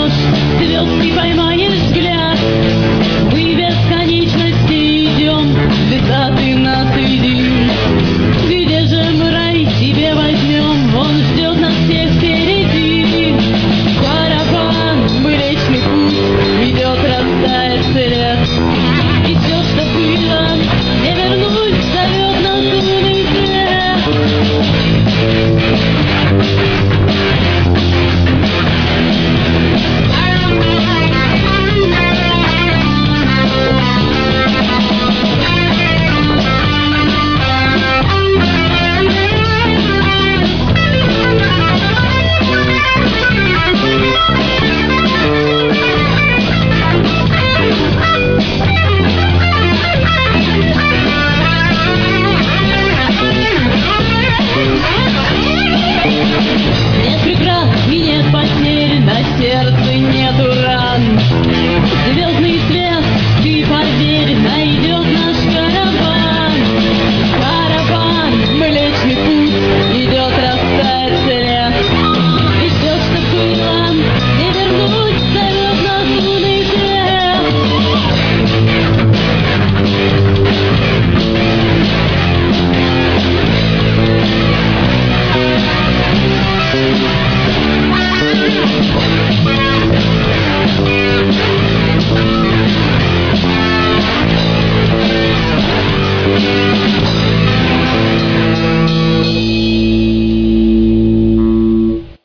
возьмешь звезд и поймаешь взгляд. Мы бесконечности идем, высоты нас едим. Где же мы рай себе возьмем? Он ждет нас всех впереди. Караван, Млечный Путь ведет, растает след. И все, что было, не вернуть, зовет нас лунный свет. Нет преград и нет потерь, на сердце нету ран. Звездный свет, ты поверь, на